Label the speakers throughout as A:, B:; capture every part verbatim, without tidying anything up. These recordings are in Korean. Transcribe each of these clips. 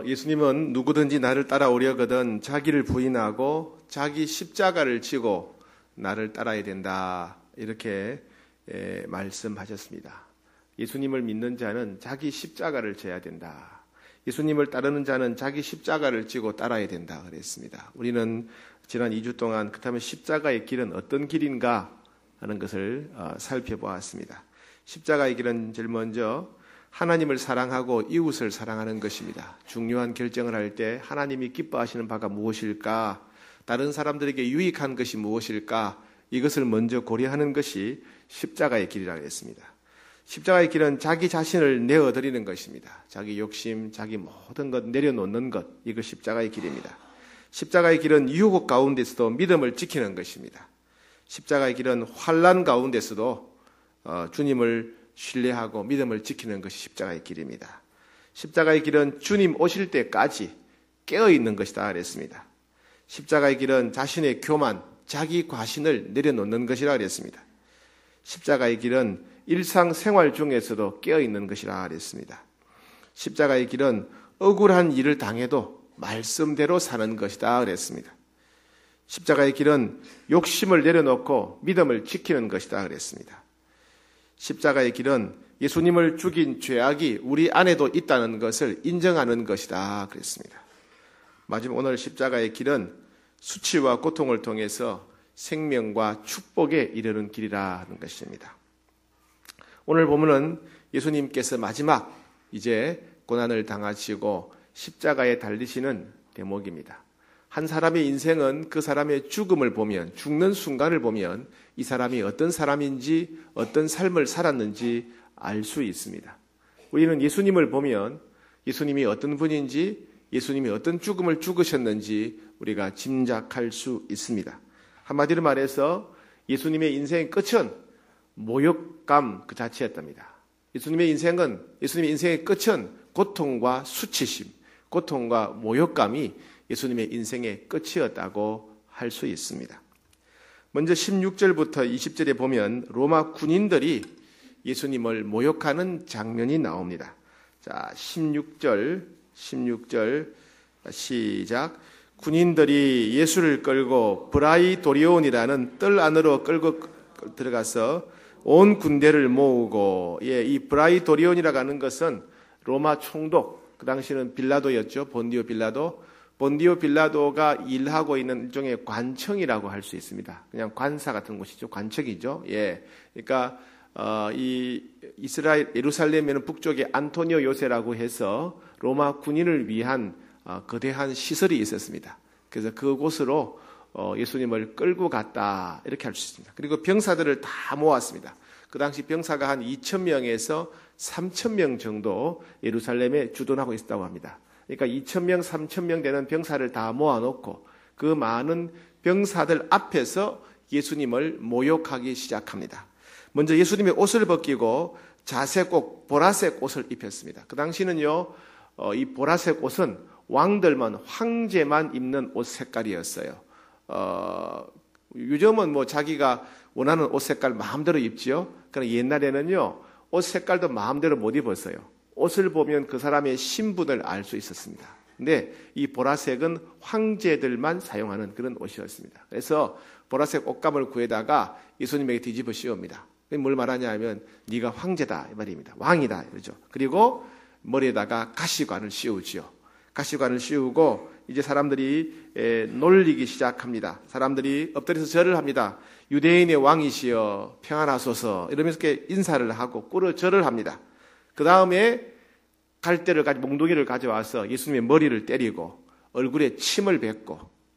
A: 예수님은 누구든지 나를 따라오려거든 자기를 부인하고 자기 십자가를 지고 나를 따라야 된다. 이렇게 예, 말씀하셨습니다. 예수님을 믿는 자는 자기 십자가를 져야 된다. 예수님을 따르는 자는 자기 십자가를 지고 따라야 된다 그랬습니다. 우리는 지난 이 주 동안 그렇다면 십자가의 길은 어떤 길인가 하는 것을 어, 살펴보았습니다. 십자가의 길은 제일 먼저 하나님을 사랑하고 이웃을 사랑하는 것입니다. 중요한 결정을 할 때 하나님이 기뻐하시는 바가 무엇일까? 다른 사람들에게 유익한 것이 무엇일까? 이것을 먼저 고려하는 것이 십자가의 길이라고 했습니다. 십자가의 길은 자기 자신을 내어드리는 것입니다. 자기 욕심, 자기 모든 것 내려놓는 것, 이거 십자가의 길입니다. 십자가의 길은 유혹 가운데서도 믿음을 지키는 것입니다. 십자가의 길은 환난 가운데서도 어, 주님을 신뢰하고 믿음을 지키는 것이 십자가의 길입니다. 십자가의 길은 주님 오실 때까지 깨어있는 것이다 그랬습니다. 십자가의 길은 자신의 교만, 자기 과신을 내려놓는 것이라 그랬습니다. 십자가의 길은 일상생활 중에서도 깨어있는 것이라 그랬습니다. 십자가의 길은 억울한 일을 당해도 말씀대로 사는 것이다 그랬습니다. 십자가의 길은 욕심을 내려놓고 믿음을 지키는 것이다 그랬습니다. 십자가의 길은 예수님을 죽인 죄악이 우리 안에도 있다는 것을 인정하는 것이다 그랬습니다. 마지막 오늘 십자가의 길은 수치와 고통을 통해서 생명과 축복에 이르는 길이라는 것입니다. 오늘 보면은 예수님께서 마지막 이제 고난을 당하시고 십자가에 달리시는 대목입니다. 한 사람의 인생은 그 사람의 죽음을 보면, 죽는 순간을 보면 이 사람이 어떤 사람인지 어떤 삶을 살았는지 알 수 있습니다. 우리는 예수님을 보면 예수님이 어떤 분인지, 예수님이 어떤 죽음을 죽으셨는지 우리가 짐작할 수 있습니다. 한마디로 말해서 예수님의 인생의 끝은 모욕감 그 자체였답니다. 예수님의 인생은, 예수님의 인생의 끝은 고통과 수치심, 고통과 모욕감이 예수님의 인생의 끝이었다고 할 수 있습니다. 먼저 십육 절부터 이십 절에 보면 로마 군인들이 예수님을 모욕하는 장면이 나옵니다. 자, 십육 절, 십육 절 시작. 군인들이 예수를 끌고 브라이도리온이라는 뜰 안으로 끌고 들어가서 온 군대를 모으고, 예, 이 브라이도리온이라고 하는 것은 로마 총독, 그 당시는 빌라도였죠. 본디오 빌라도. 본디오 빌라도가 일하고 있는 일종의 관청이라고 할 수 있습니다. 그냥 관사 같은 곳이죠. 관청이죠. 예. 그러니까, 어, 이 이스라엘, 예루살렘에는 북쪽에 안토니오 요새라고 해서 로마 군인을 위한 어, 거대한 시설이 있었습니다. 그래서 그곳으로 어, 예수님을 끌고 갔다. 이렇게 할 수 있습니다. 그리고 병사들을 다 모았습니다. 그 당시 병사가 한 이천 명에서 삼천 명 정도 예루살렘에 주둔하고 있었다고 합니다. 그러니까 이천 명, 삼천 명 되는 병사를 다 모아놓고 그 많은 병사들 앞에서 예수님을 모욕하기 시작합니다. 먼저 예수님의 옷을 벗기고 자색 옷, 보라색 옷을 입혔습니다. 그 당시는요, 어, 이 보라색 옷은 왕들만, 황제만 입는 옷 색깔이었어요. 어, 요즘은 뭐 자기가 원하는 옷 색깔 마음대로 입지요. 그러나 옛날에는요, 옷 색깔도 마음대로 못 입었어요. 옷을 보면 그 사람의 신분을 알 수 있었습니다. 근데 이 보라색은 황제들만 사용하는 그런 옷이었습니다. 그래서 보라색 옷감을 구해다가 예수님에게 뒤집어 씌웁니다. 뭘 말하냐 하면 네가 황제다 이 말입니다. 왕이다 그러죠. 그리고 머리에다가 가시관을 씌우지요. 가시관을 씌우고 이제 사람들이 에, 놀리기 시작합니다. 사람들이 엎드려서 절을 합니다. 유대인의 왕이시여 평안하소서 이러면서 이렇게 인사를 하고 꿇어 절을 합니다. 그 다음에 갈대를 가지 몽둥이를 가져와서 예수님의 머리를 때리고 얼굴에 침을 뱉고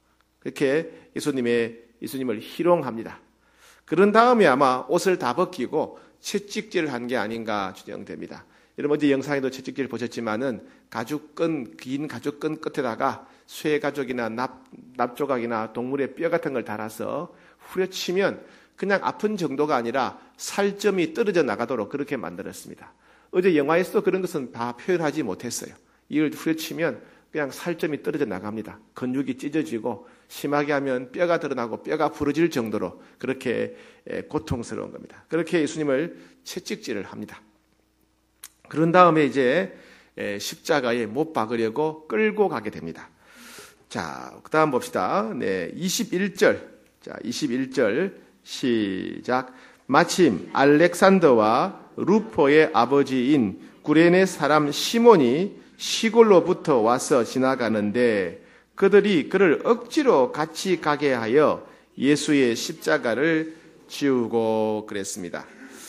A: 그렇게 예수님의 예수님을 희롱합니다. 그런 다음에 아마 옷을 다 벗기고 채찍질을 한 게 아닌가 추정됩니다. 여러분 어제 영상에도 채찍질 보셨지만은 가죽끈, 긴 가죽끈 끝에다가 쇠 가죽이나 납, 납조각이나 동물의 뼈 같은 걸 달아서 후려치면 그냥 아픈 정도가 아니라 살점이 떨어져 나가도록 그렇게 만들었습니다. 어제 영화에서도 그런 것은 다 표현하지 못했어요. 이걸 후려치면 그냥 살점이 떨어져 나갑니다. 근육이 찢어지고 심하게 하면 뼈가 드러나고 뼈가 부러질 정도로 그렇게 고통스러운 겁니다. 그렇게 예수님을 채찍질을 합니다. 그런 다음에 이제 십자가에 못 박으려고 끌고 가게 됩니다. 자, 그 다음 봅시다. 네, 이십일 절. 자, 이십일 절 시작. 마침 알렉산더와 루포의 아버지인 구레네 사람 시몬이 시골로부터 와서 지나가는데 그들이 그를 억지로 같이 가게 하여 예수의 십자가를 지우고 그랬습니다.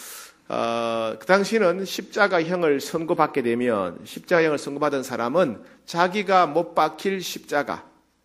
A: 어, 그 당시에는 십자가형을 선고받게 되면 십자가형을 선고받은 사람은 자기가 못 박힐 십자가,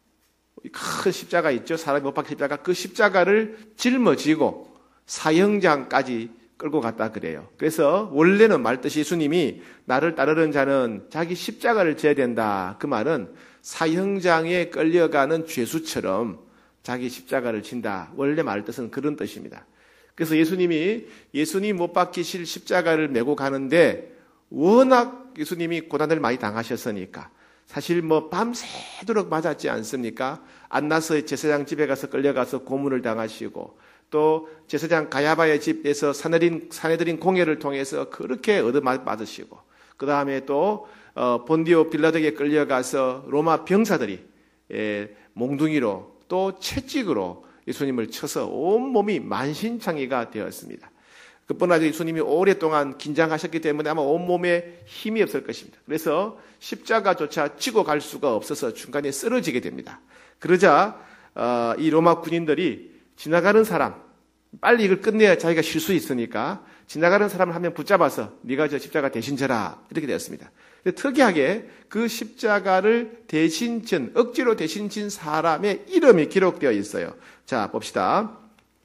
A: 큰 십자가 있죠. 사람이 못 박힐 십자가, 그 십자가를 짊어지고 사형장까지 끌고 갔다 그래요. 그래서 원래는 말뜻이 예수님이 나를 따르는 자는 자기 십자가를 져야 된다. 그 말은 사형장에 끌려가는 죄수처럼 자기 십자가를 진다. 원래 말뜻은 그런 뜻입니다. 그래서 예수님이 예수님 못 박히실 십자가를 메고 가는데 워낙 예수님이 고난을 많이 당하셨으니까 사실 뭐 밤새도록 맞았지 않습니까? 안나스의 제사장 집에 가서 끌려가서 고문을 당하시고 또 제사장 가야바의 집에서 사내린, 사내들인 공회를 통해서 그렇게 얻어맞으시고 그 다음에 또 어, 본디오 빌라도에게 끌려가서 로마 병사들이 예, 몽둥이로 또 채찍으로 예수님을 쳐서 온몸이 만신창이가 되었습니다. 그뿐 아니라 예수님이 오랫동안 긴장하셨기 때문에 아마 온몸에 힘이 없을 것입니다. 그래서 십자가조차 지고 갈 수가 없어서 중간에 쓰러지게 됩니다. 그러자 어, 이 로마 군인들이 지나가는 사람, 빨리 이걸 끝내야 자기가 쉴 수 있으니까 지나가는 사람을 한 명 붙잡아서 네가 저 십자가 대신 져라 이렇게 되었습니다. 특이하게 그 십자가를 대신 진, 억지로 대신 진 사람의 이름이 기록되어 있어요. 자, 봅시다.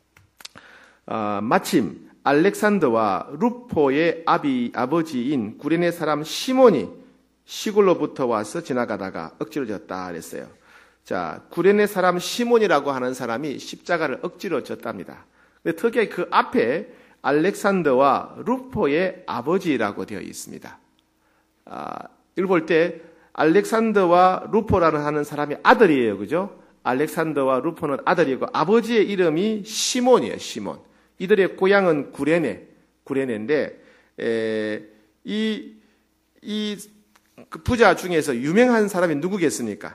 A: 어, 마침 알렉산더와 루포의 아비, 아버지인 구레네 사람 시몬이 시골로부터 와서 지나가다가 억지로 졌다 그랬어요. 자, 구레네 사람 시몬이라고 하는 사람이 십자가를 억지로 졌답니다. 근데 특이하게 그 앞에 알렉산더와 루포의 아버지라고 되어 있습니다. 아, 이걸 볼 때 알렉산더와 루포라는 하는 사람이 아들이에요. 그죠? 알렉산더와 루포는 아들이고 아버지의 이름이 시몬이에요. 시몬. 이들의 고향은 구레네, 구레네인데 에, 이, 이 그 부자 중에서 유명한 사람이 누구겠습니까?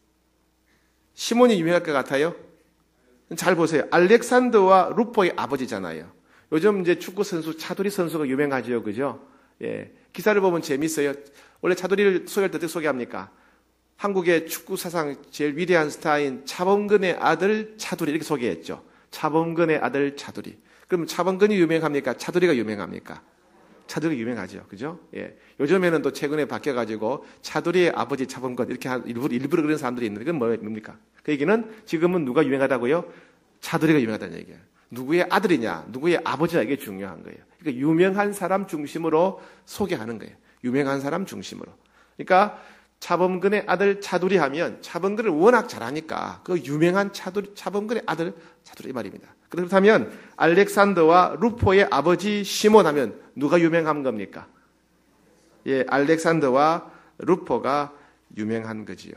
A: 시몬이 유명할 것 같아요? 잘 보세요. 알렉산더와 루포의 아버지잖아요. 요즘 이제 축구 선수 차두리 선수가 유명하죠, 그죠? 예, 기사를 보면 재밌어요. 원래 차두리를 소개할 때 어떻게 소개합니까? 한국의 축구 사상 제일 위대한 스타인 차범근의 아들 차두리 이렇게 소개했죠. 차범근의 아들 차두리. 그럼 차범근이 유명합니까? 차두리가 유명합니까? 차두리가 유명하죠, 그죠? 예, 요즘에는 또 최근에 바뀌어가지고 차두리의 아버지 차범근 이렇게 일부러 일부러 그런 사람들이 있는데 그건 뭡니까? 그 얘기는 지금은 누가 유명하다고요? 차두리가 유명하다는 얘기예요. 누구의 아들이냐, 누구의 아버지냐 이게 중요한 거예요. 그러니까 유명한 사람 중심으로 소개하는 거예요. 유명한 사람 중심으로. 그러니까 차범근의 아들 차두리 하면 차범근을 워낙 잘하니까 그 유명한 차두리, 차범근의 아들 차두리 말입니다. 그렇다면 알렉산더와 루포의 아버지 시몬 하면 누가 유명한 겁니까? 예, 알렉산더와 루포가 유명한 거지요.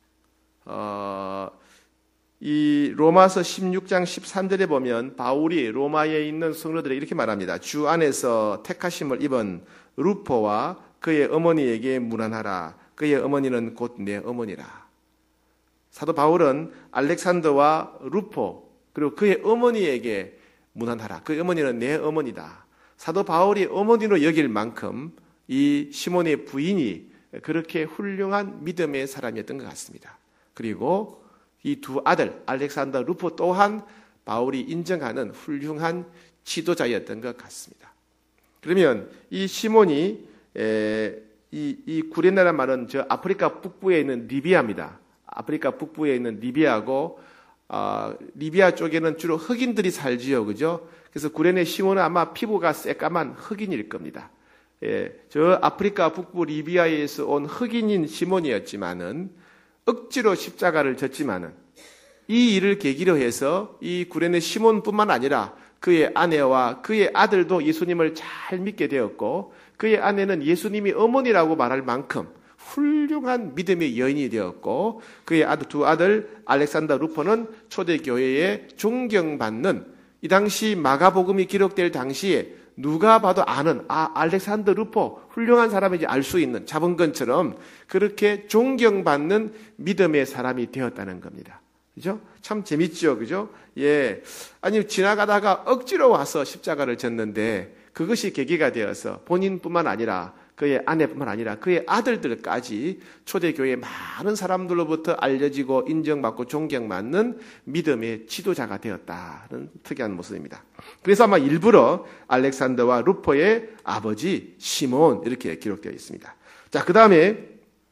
A: 어, 이 로마서 십육 장 십삼 절에 보면 바울이 로마에 있는 성도들에게 이렇게 말합니다. 주 안에서 택하심을 입은 루포와 그의 어머니에게 문안하라. 그의 어머니는 곧 내 어머니라. 사도 바울은 알렉산더와 루포 그리고 그의 어머니에게 문안하라. 그의 어머니는 내 어머니다. 사도 바울이 어머니로 여길 만큼 이 시몬의 부인이 그렇게 훌륭한 믿음의 사람이었던 것 같습니다. 그리고 이 두 아들 알렉산더, 루포 또한 바울이 인정하는 훌륭한 지도자였던 것 같습니다. 그러면 이 시몬이 에, 이, 이 구레네라는 말은 저 아프리카 북부에 있는 리비아입니다. 아프리카 북부에 있는 리비아고 어, 리비아 쪽에는 주로 흑인들이 살지요, 그죠? 그래서 구레네 시몬은 아마 피부가 새까만 흑인일 겁니다. 예, 저 아프리카 북부 리비아에서 온 흑인인 시몬이었지만은 억지로 십자가를 졌지만은 이 일을 계기로 해서 이 구레네 시몬뿐만 아니라 그의 아내와 그의 아들도 예수님을 잘 믿게 되었고 그의 아내는 예수님이 어머니라고 말할 만큼 훌륭한 믿음의 여인이 되었고 그의 아들, 두 아들 알렉산더 루포는 초대교회에 존경받는 이 당시 마가복음이 기록될 당시에 누가 봐도 아는, 아, 알렉산더 루포, 훌륭한 사람인지 알 수 있는 자본건처럼 그렇게 존경받는 믿음의 사람이 되었다는 겁니다. 그죠? 참 재밌죠? 그죠? 예. 아니, 지나가다가 억지로 와서 십자가를 졌는데 그것이 계기가 되어서 본인뿐만 아니라 그의 아내뿐만 아니라 그의 아들들까지 초대교회의 많은 사람들로부터 알려지고 인정받고 존경받는 믿음의 지도자가 되었다는 특이한 모습입니다. 그래서 아마 일부러 알렉산더와 루포의 아버지 시몬 이렇게 기록되어 있습니다. 자, 그 다음에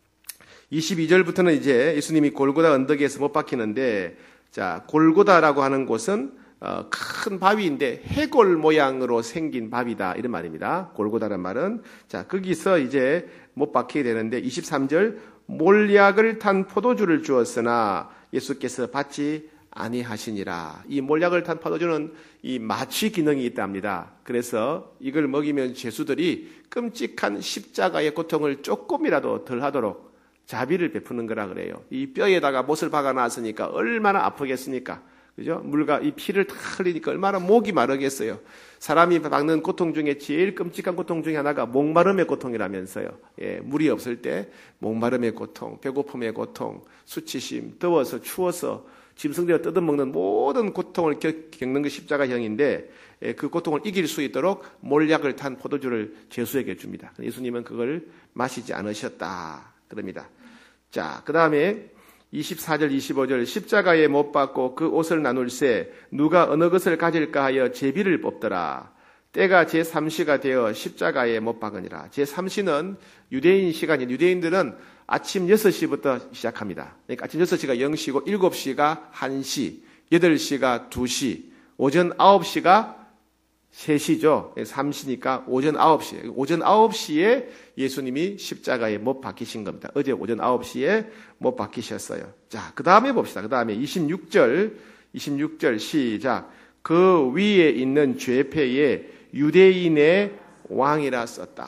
A: 이십이 절부터는 이제 예수님이 골고다 언덕에서 못 박히는데, 자, 골고다라고 하는 곳은 어, 큰 바위인데 해골 모양으로 생긴 바위다 이런 말입니다. 골고다라는 말은. 자, 거기서 이제 못 박히게 되는데 이십삼 절 몰약을 탄 포도주를 주었으나 예수께서 받지 아니하시니라. 이 몰약을 탄 포도주는 이 마취 기능이 있답니다. 그래서 이걸 먹이면 죄수들이 끔찍한 십자가의 고통을 조금이라도 덜 하도록 자비를 베푸는 거라 그래요. 이 뼈에다가 못을 박아 놨으니까 얼마나 아프겠습니까? 그죠? 물과 이 피를 다 흘리니까 얼마나 목이 마르겠어요. 사람이 받는 고통 중에 제일 끔찍한 고통 중에 하나가 목마름의 고통이라면서요. 예, 물이 없을 때 목마름의 고통, 배고픔의 고통, 수치심, 더워서 추워서 짐승들이 뜯어먹는 모든 고통을 겪는 게 십자가형인데, 예, 그 고통을 이길 수 있도록 몰약을 탄 포도주를 죄수에게 줍니다. 예수님은 그걸 마시지 않으셨다 그럽니다. 자, 그 다음에 이십사 절 이십오 절 십자가에 못 박고 그 옷을 나눌세 누가 어느 것을 가질까 하여 제비를 뽑더라. 때가 제삼 시가 되어 십자가에 못 박으니라. 제삼 시는 유대인 시간이, 유대인들은 아침 여섯 시부터 시작합니다. 그러니까 아침 여섯 시가 영 시고 일곱 시가 한 시, 여덟 시가 두 시, 오전 아홉 시가 세 시죠. 삼 시니까 오전 아홉 시. 오전 아홉 시에 예수님이 십자가에 못 박히신 겁니다. 어제 오전 아홉 시에 못 박히셨어요. 자, 그 다음에 봅시다. 그 다음에 이십육 절, 이십육 절 시작. 그 위에 있는 죄패에 유대인의 왕이라 썼다.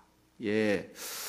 A: 예.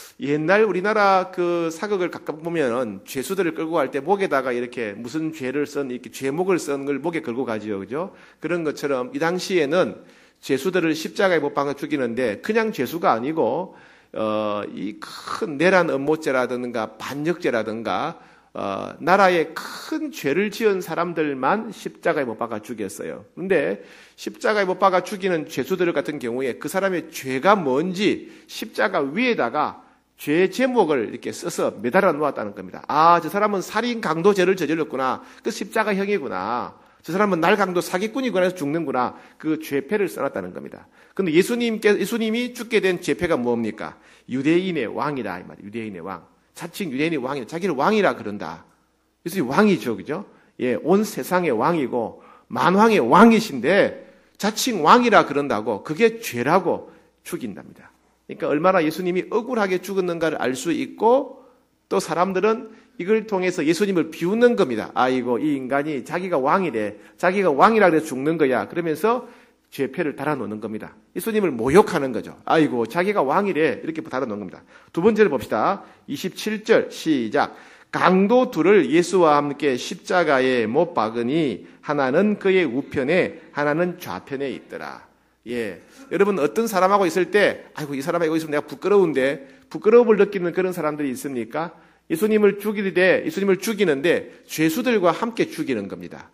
A: 옛날 우리나라 그 사극을 가끔 보면은 죄수들을 끌고 갈 때 목에다가 이렇게 무슨 죄를 쓴, 이렇게 죄목을 쓴 걸 목에 걸고 가지요. 그죠? 그런 것처럼 이 당시에는 죄수들을 십자가에 못 박아 죽이는데 그냥 죄수가 아니고, 어, 이 큰 내란 음모죄라든가 반역죄라든가, 어, 나라에 큰 죄를 지은 사람들만 십자가에 못 박아 죽였어요. 근데 십자가에 못 박아 죽이는 죄수들 같은 경우에 그 사람의 죄가 뭔지 십자가 위에다가 죄 제목을 이렇게 써서 매달아 놓았다는 겁니다. 아, 저 사람은 살인 강도죄를 저질렀구나. 그 십자가형이구나. 저 사람은 날강도 사기꾼이구나 해서 죽는구나. 그 죄패를 써놨다는 겁니다. 그런데 예수님께, 예수님이 죽게 된 죄패가 뭡니까? 유대인의 왕이다. 이 말이에요. 유대인의 왕. 자칭 유대인의 왕이다. 자기를 왕이라 그런다. 예수님이 왕이죠. 그죠? 예, 온 세상의 왕이고 만왕의 왕이신데 자칭 왕이라 그런다고 그게 죄라고 죽인답니다. 그러니까 얼마나 예수님이 억울하게 죽었는가를 알 수 있고, 또 사람들은 이걸 통해서 예수님을 비웃는 겁니다. 아이고, 이 인간이 자기가 왕이래. 자기가 왕이라 그래서 죽는 거야. 그러면서 죄패를 달아놓는 겁니다. 예수님을 모욕하는 거죠. 아이고, 자기가 왕이래. 이렇게 달아놓는 겁니다. 두 번째를 봅시다. 이십칠 절 시작. 강도 둘을 예수와 함께 십자가에 못 박으니 하나는 그의 우편에 하나는 좌편에 있더라. 예. 여러분, 어떤 사람하고 있을 때, 아이고, 이 사람하고 있으면 내가 부끄러운데, 부끄러움을 느끼는 그런 사람들이 있습니까? 예수님을 죽이되, 예수님을 죽이는데, 죄수들과 함께 죽이는 겁니다.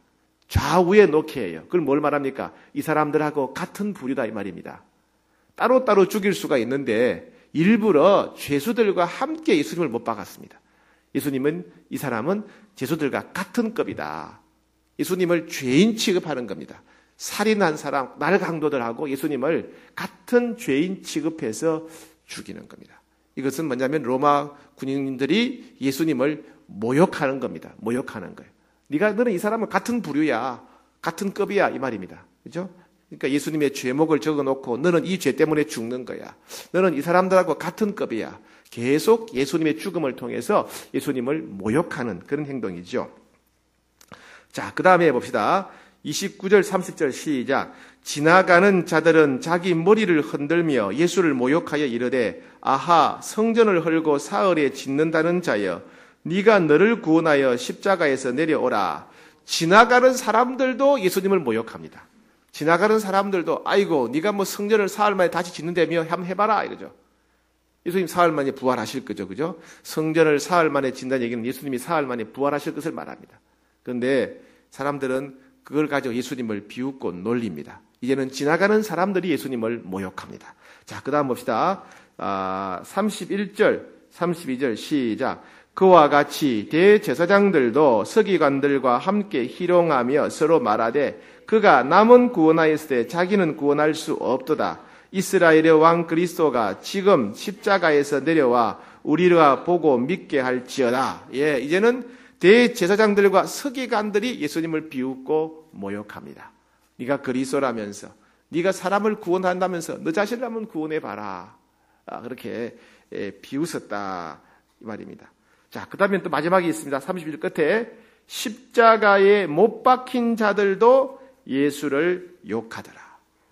A: 좌우에 놓게 해요. 그걸 뭘 말합니까? 이 사람들하고 같은 부류다, 이 말입니다. 따로따로 죽일 수가 있는데, 일부러 죄수들과 함께 예수님을 못 박았습니다. 예수님은, 이 사람은 죄수들과 같은 급이다. 예수님을 죄인 취급하는 겁니다. 살인한 사람, 날강도들하고 예수님을 같은 죄인 취급해서 죽이는 겁니다. 이것은 뭐냐면 로마 군인들이 예수님을 모욕하는 겁니다. 모욕하는 거예요. 네가 너는 이 사람은 같은 부류야, 같은 급이야 이 말입니다. 그렇죠? 그러니까 예수님의 죄목을 적어놓고 너는 이 죄 때문에 죽는 거야. 너는 이 사람들하고 같은 급이야. 계속 예수님의 죽음을 통해서 예수님을 모욕하는 그런 행동이죠. 자, 그 다음에 봅시다. 이십구 절 삼십 절 시작. 지나가는 자들은 자기 머리를 흔들며 예수를 모욕하여 이르되 아하 성전을 헐고 사흘에 짓는다는 자여 네가 너를 구원하여 십자가에서 내려오라. 지나가는 사람들도 예수님을 모욕합니다. 지나가는 사람들도 아이고 네가 뭐 성전을 사흘 만에 다시 짓는다며 한번 해봐라 이러죠. 예수님 사흘 만에 부활하실 거죠. 그죠? 성전을 사흘 만에 짓는다는 얘기는 예수님이 사흘 만에 부활하실 것을 말합니다. 그런데 사람들은 그걸 가지고 예수님을 비웃고 놀립니다. 이제는 지나가는 사람들이 예수님을 모욕합니다. 자, 그 다음 봅시다. 아, 삼십일 절, 삼십이 절 시작. 그와 같이 대제사장들도 서기관들과 함께 희롱하며 서로 말하되 그가 남은 구원하였을 때 자기는 구원할 수 없도다. 이스라엘의 왕 그리스도가 지금 십자가에서 내려와 우리가 보고 믿게 할지어다. 예, 이제는 대제사장들과 서기관들이 예수님을 비웃고 모욕합니다. 네가 그리스도라면서, 네가 사람을 구원한다면서 너 자신을 한번 구원해봐라. 아, 그렇게 예, 비웃었다 이 말입니다. 자, 그 다음에 또 마지막이 있습니다. 삼십일 절 끝에 십자가에 못 박힌 자들도 예수를 욕하더라.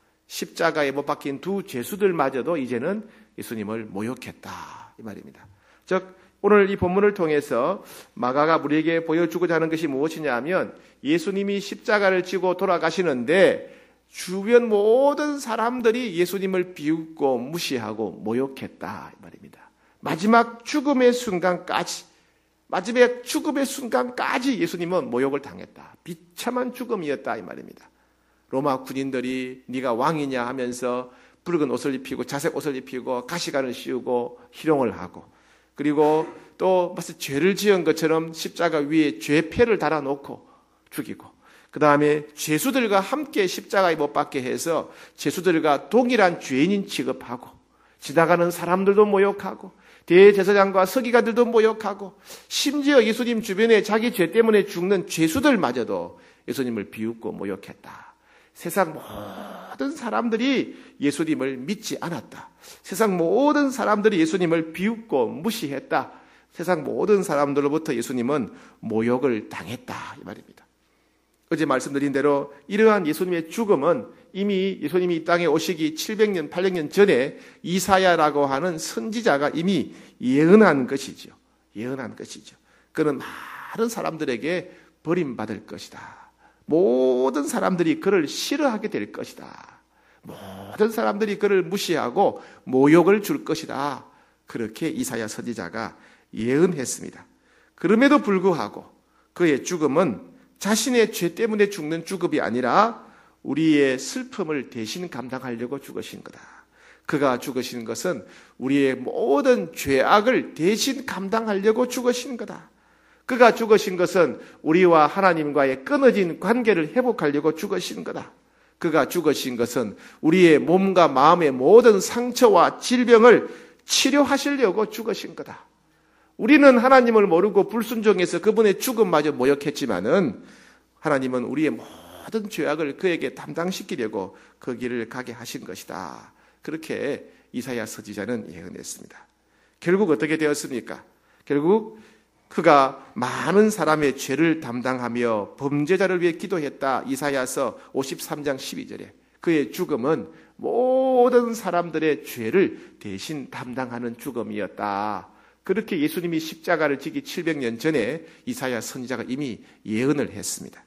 A: 십자가에 못 박힌 두 죄수들마저도 이제는 예수님을 모욕했다 이 말입니다. 즉 오늘 이 본문을 통해서 마가가 우리에게 보여주고자 하는 것이 무엇이냐 하면 예수님이 십자가를 지고 돌아가시는데 주변 모든 사람들이 예수님을 비웃고 무시하고 모욕했다 이 말입니다. 마지막 죽음의 순간까지 마지막 죽음의 순간까지 예수님은 모욕을 당했다. 비참한 죽음이었다 이 말입니다. 로마 군인들이 네가 왕이냐 하면서 붉은 옷을 입히고 자색 옷을 입히고 가시관을 씌우고 희롱을 하고 그리고 또 마치 죄를 지은 것처럼 십자가 위에 죄패를 달아놓고 죽이고 그 다음에 죄수들과 함께 십자가에 못 박게 해서 죄수들과 동일한 죄인인 취급하고 지나가는 사람들도 모욕하고 대제사장과 서기관들도 모욕하고 심지어 예수님 주변에 자기 죄 때문에 죽는 죄수들마저도 예수님을 비웃고 모욕했다. 세상 모든 사람들이 예수님을 믿지 않았다. 세상 모든 사람들이 예수님을 비웃고 무시했다. 세상 모든 사람들로부터 예수님은 모욕을 당했다 이 말입니다. 어제 말씀드린 대로 이러한 예수님의 죽음은 이미 예수님이 이 땅에 오시기 칠백 년, 팔백 년 전에 이사야라고 하는 선지자가 이미 예언한 것이죠. 예언한 것이죠. 그는 많은 사람들에게 버림받을 것이다. 모든 사람들이 그를 싫어하게 될 것이다. 모든 사람들이 그를 무시하고 모욕을 줄 것이다. 그렇게 이사야 선지자가 예언했습니다. 그럼에도 불구하고 그의 죽음은 자신의 죄 때문에 죽는 죽음이 아니라 우리의 슬픔을 대신 감당하려고 죽으신 거다. 그가 죽으신 것은 우리의 모든 죄악을 대신 감당하려고 죽으신 거다. 그가 죽으신 것은 우리와 하나님과의 끊어진 관계를 회복하려고 죽으신 거다. 그가 죽으신 것은 우리의 몸과 마음의 모든 상처와 질병을 치료하시려고 죽으신 거다. 우리는 하나님을 모르고 불순종해서 그분의 죽음마저 모욕했지만은 하나님은 우리의 모든 죄악을 그에게 담당시키려고 그 길을 가게 하신 것이다. 그렇게 이사야 선지자는 예언했습니다. 결국 어떻게 되었습니까? 결국 그가 많은 사람의 죄를 담당하며 범죄자를 위해 기도했다. 이사야서 오십삼 장 십이 절에 그의 죽음은 모든 사람들의 죄를 대신 담당하는 죽음이었다. 그렇게 예수님이 십자가를 지기 칠백 년 전에 이사야 선지자가 이미 예언을 했습니다.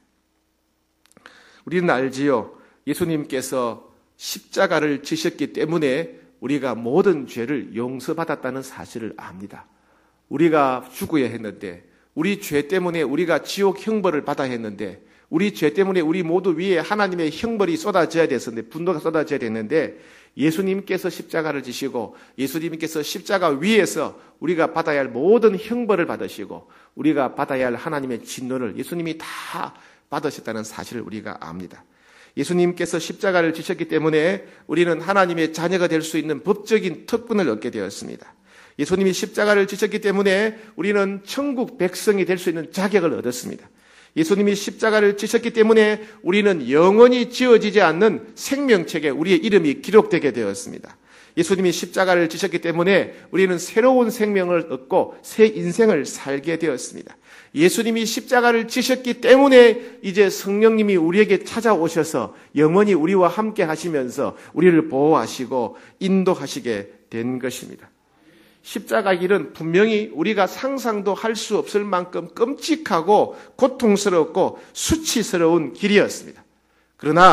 A: 우리는 알지요. 예수님께서 십자가를 지셨기 때문에 우리가 모든 죄를 용서받았다는 사실을 압니다. 우리가 죽어야 했는데, 우리 죄 때문에 우리가 지옥 형벌을 받아야 했는데, 우리 죄 때문에 우리 모두 위에 하나님의 형벌이 쏟아져야 됐었는데, 분노가 쏟아져야 됐는데, 예수님께서 십자가를 지시고 예수님께서 십자가 위에서 우리가 받아야 할 모든 형벌을 받으시고 우리가 받아야 할 하나님의 진노를 예수님이 다 받으셨다는 사실을 우리가 압니다. 예수님께서 십자가를 지셨기 때문에 우리는 하나님의 자녀가 될 수 있는 법적인 특권을 얻게 되었습니다. 예수님이 십자가를 지셨기 때문에 우리는 천국 백성이 될 수 있는 자격을 얻었습니다. 예수님이 십자가를 지셨기 때문에 우리는 영원히 지워지지 않는 생명책에 우리의 이름이 기록되게 되었습니다. 예수님이 십자가를 지셨기 때문에 우리는 새로운 생명을 얻고 새 인생을 살게 되었습니다. 예수님이 십자가를 지셨기 때문에 이제 성령님이 우리에게 찾아오셔서 영원히 우리와 함께 하시면서 우리를 보호하시고 인도하시게 된 것입니다. 십자가 길은 분명히 우리가 상상도 할 수 없을 만큼 끔찍하고 고통스럽고 수치스러운 길이었습니다. 그러나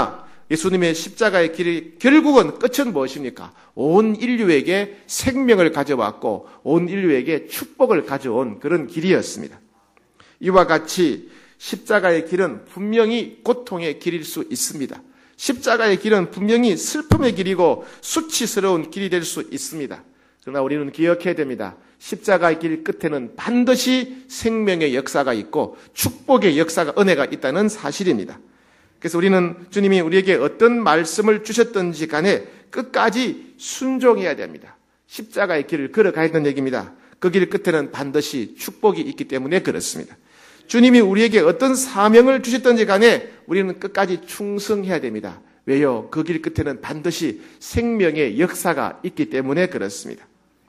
A: 예수님의 십자가의 길이 결국은 끝은 무엇입니까? 온 인류에게 생명을 가져왔고 온 인류에게 축복을 가져온 그런 길이었습니다. 이와 같이 십자가의 길은 분명히 고통의 길일 수 있습니다. 십자가의 길은 분명히 슬픔의 길이고 수치스러운 길이 될 수 있습니다. 그러나 우리는 기억해야 됩니다. 십자가의 길 끝에는 반드시 생명의 역사가 있고 축복의 역사가, 은혜가 있다는 사실입니다. 그래서 우리는 주님이 우리에게 어떤 말씀을 주셨든지 간에 끝까지 순종해야 됩니다. 십자가의 길을 걸어가야 된다는 얘기입니다. 그 길 끝에는 반드시 축복이 있기 때문에 그렇습니다. 주님이 우리에게 어떤 사명을 주셨든지 간에 우리는 끝까지 충성해야 됩니다. 왜요? 그 길 끝에는 반드시 생명의 역사가 있기 때문에 그렇습니다.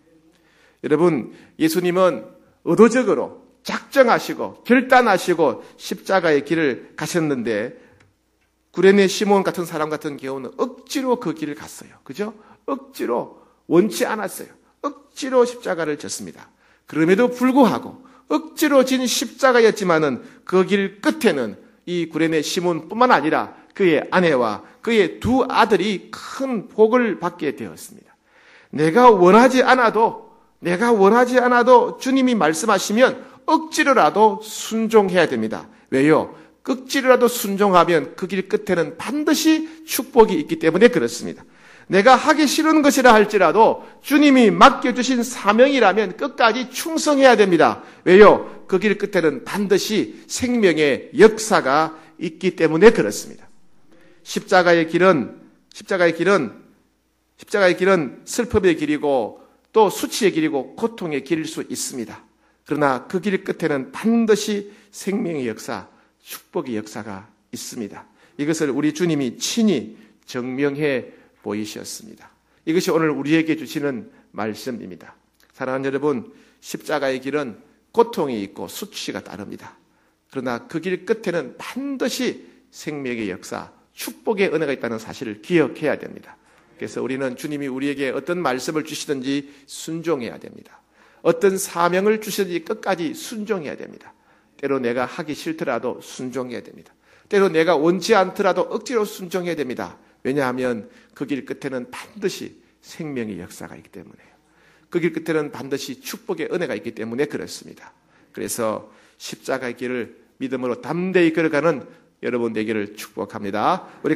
A: 여러분, 예수님은 의도적으로 작정하시고 결단하시고 십자가의 길을 가셨는데 구레네 시몬 같은 사람 같은 경우는 억지로 그 길을 갔어요. 그죠? 억지로, 원치 않았어요. 억지로 십자가를 졌습니다. 그럼에도 불구하고 억지로 진 십자가였지만은 그 길 끝에는 이 구레네 시몬뿐만 아니라 그의 아내와 그의 두 아들이 큰 복을 받게 되었습니다. 내가 원하지 않아도 내가 원하지 않아도 주님이 말씀하시면 억지로라도 순종해야 됩니다. 왜요? 억지로라도 순종하면 그 길 끝에는 반드시 축복이 있기 때문에 그렇습니다. 내가 하기 싫은 것이라 할지라도 주님이 맡겨주신 사명이라면 끝까지 충성해야 됩니다. 왜요? 그 길 끝에는 반드시 생명의 역사가 있기 때문에 그렇습니다. 십자가의 길은, 십자가의 길은, 십자가의 길은 슬픔의 길이고 또 수치의 길이고 고통의 길일 수 있습니다. 그러나 그 길 끝에는 반드시 생명의 역사, 축복의 역사가 있습니다. 이것을 우리 주님이 친히 증명해 보이셨습니다. 이것이 오늘 우리에게 주시는 말씀입니다. 사랑하는 여러분, 십자가의 길은 고통이 있고 수치가 따릅니다. 그러나 그 길 끝에는 반드시 생명의 역사, 축복의 은혜가 있다는 사실을 기억해야 됩니다. 그래서 우리는 주님이 우리에게 어떤 말씀을 주시든지 순종해야 됩니다. 어떤 사명을 주시든지 끝까지 순종해야 됩니다. 때로 내가 하기 싫더라도 순종해야 됩니다. 때로 내가 원치 않더라도 억지로 순종해야 됩니다. 왜냐하면 그 길 끝에는 반드시 생명의 역사가 있기 때문에요. 그 길 끝에는 반드시 축복의 은혜가 있기 때문에 그렇습니다. 그래서 십자가의 길을 믿음으로 담대히 걸어가는 여러분 되기를 축복합니다. 우리